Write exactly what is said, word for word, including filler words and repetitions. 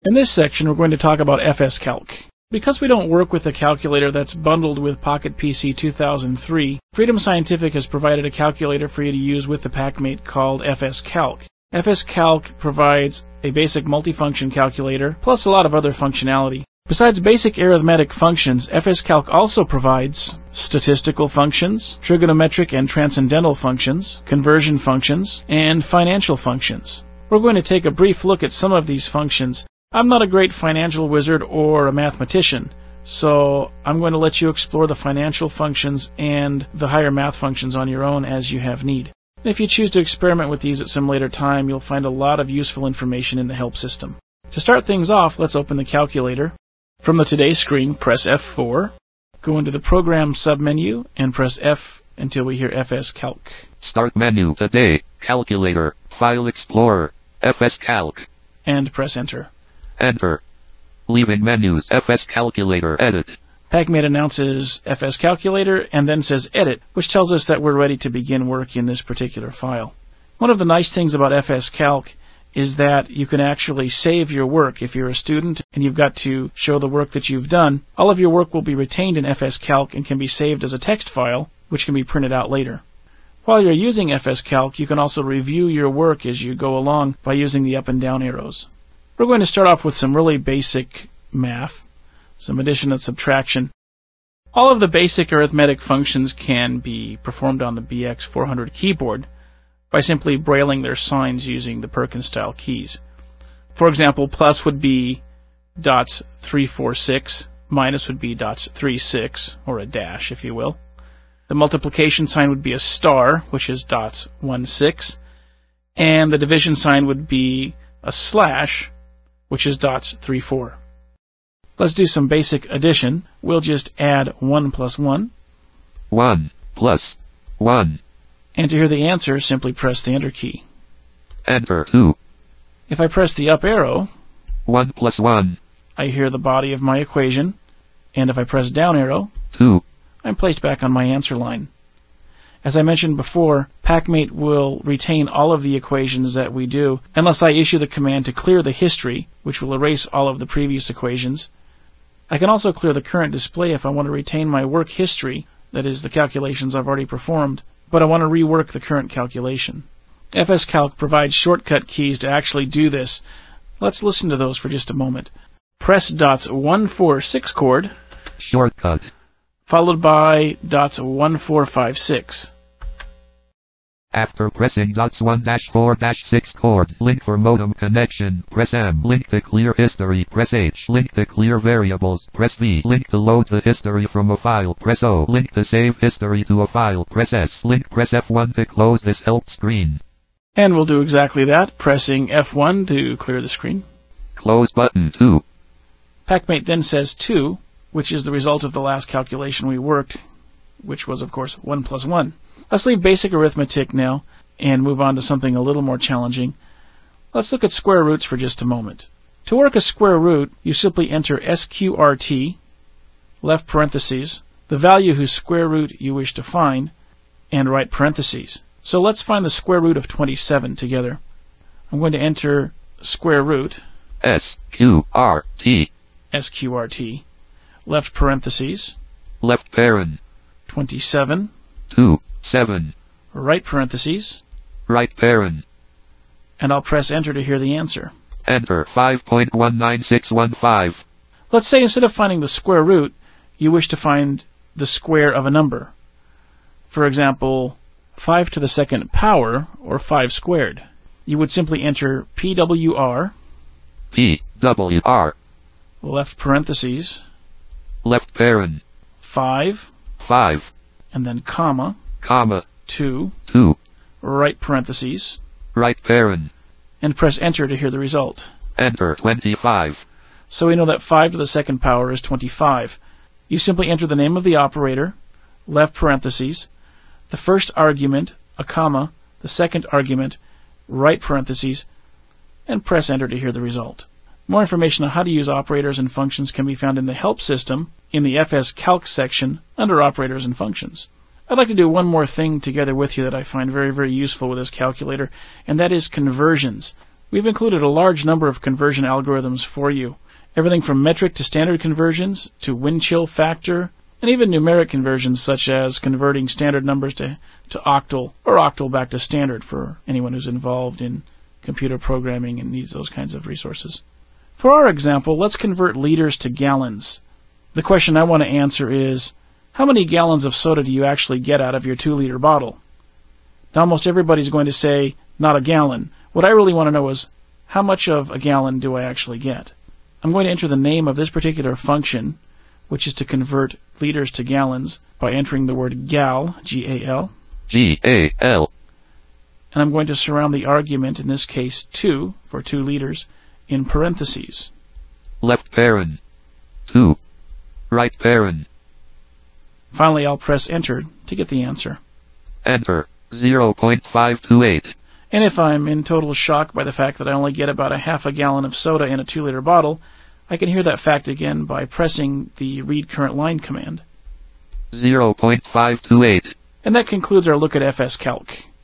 In this section, we're going to talk about F S Calc. Because we don't work with a calculator that's bundled with Pocket P C two thousand three, Freedom Scientific has provided a calculator for you to use with the PackMate called F S Calc. F S Calc provides a basic multifunction calculator, plus a lot of other functionality. Besides basic arithmetic functions, F S Calc also provides statistical functions, trigonometric and transcendental functions, conversion functions, and financial functions. We're going to take a brief look at some of these functions. I'm not a great financial wizard or a mathematician, so I'm going to let you explore the financial functions and the higher math functions on your own as you have need. If you choose to experiment with these at some later time, you'll find a lot of useful information in the help system. To start things off, let's open the calculator. From the Today screen, press F four, go into the Program submenu, and press F until we hear F S Calc. Start menu, Today, Calculator, File Explorer, F S Calc. And press Enter. Enter. Leaving menus, F S Calculator, Edit. PackMate announces F S Calculator and then says Edit, which tells us that we're ready to begin work in this particular file. One of the nice things about F S Calc is that you can actually save your work. If you're a student and you've got to show the work that you've done, all of your work will be retained in F S Calc and can be saved as a text file, which can be printed out later. While you're using F S Calc, you can also review your work as you go along by using the up and down arrows. We're going to start off with some really basic math, some addition and subtraction. All of the basic arithmetic functions can be performed on the B X four hundred keyboard by simply brailing their signs using the Perkins-style keys. For example, plus would be dots three four six, minus would be dots three six, or a dash, if you will. The multiplication sign would be a star, which is dots one six, and the division sign would be a slash, which is dots three four. Let's do some basic addition. We'll just add one plus one. one plus one. And to hear the answer, simply press the Enter key. Enter two. If I press the up arrow, one plus one. I hear the body of my equation. And if I press down arrow, two. I'm placed back on my answer line. As I mentioned before, PackMate will retain all of the equations that we do unless I issue the command to clear the history, which will erase all of the previous equations. I can also clear the current display if I want to retain my work history, that is, the calculations I've already performed, but I want to rework the current calculation. F S Calc provides shortcut keys to actually do this. Let's listen to those for just a moment. Press dots one four six chord, shortcut, followed by dots one four five six. After pressing dots one four six chord, link for modem connection, press M. Link to clear history, press H. Link to clear variables, press V. Link to load the history from a file, press O. Link to save history to a file, press S. Link, press F one to close this help screen. And we'll do exactly that, pressing F one to clear the screen. Close button two. PackMate then says two, which is the result of the last calculation we worked, which was, of course, one plus one. Let's leave basic arithmetic now and move on to something a little more challenging. Let's look at square roots for just a moment. To work a square root, you simply enter S Q R T, left parentheses, the value whose square root you wish to find, and right parentheses. So let's find the square root of twenty-seven together. I'm going to enter square root, S Q R T, S Q R T, left parentheses, left parent, twenty-seven, two, seven, right parentheses, right parent, and I'll press Enter to hear the answer. Enter five point one nine six one five. Let's say instead of finding the square root, you wish to find the square of a number. For example, five to the second power, or five squared. You would simply enter P W R, P W R, left parentheses, left parent, five, five, and then comma, comma, two, two, right parentheses, right parent, and press Enter to hear the result. Enter twenty-five. So we know that five to the second power is twenty-five. You simply enter the name of the operator, left parentheses, the first argument, a comma, the second argument, right parentheses, and press Enter to hear the result. More information on how to use operators and functions can be found in the Help System in the F S Calc section under Operators and Functions. I'd like to do one more thing together with you that I find very, very useful with this calculator, and that is conversions. We've included a large number of conversion algorithms for you. Everything from metric to standard conversions, to wind chill factor, and even numeric conversions such as converting standard numbers to, to octal, or octal back to standard for anyone who's involved in computer programming and needs those kinds of resources. For our example, let's convert liters to gallons. The question I want to answer is, how many gallons of soda do you actually get out of your two-liter bottle? Now, almost everybody's going to say, not a gallon. What I really want to know is, how much of a gallon do I actually get? I'm going to enter the name of this particular function, which is to convert liters to gallons, by entering the word gal, G A L. G A L. And I'm going to surround the argument, in this case two, for two liters, in parentheses. Left paren. two. Right paren. Finally, I'll press enter to get the answer. Enter. zero point five two eight. And if I'm in total shock by the fact that I only get about a half a gallon of soda in a two-liter bottle, I can hear that fact again by pressing the read current line command. zero point five two eight. And that concludes our look at F S Calc.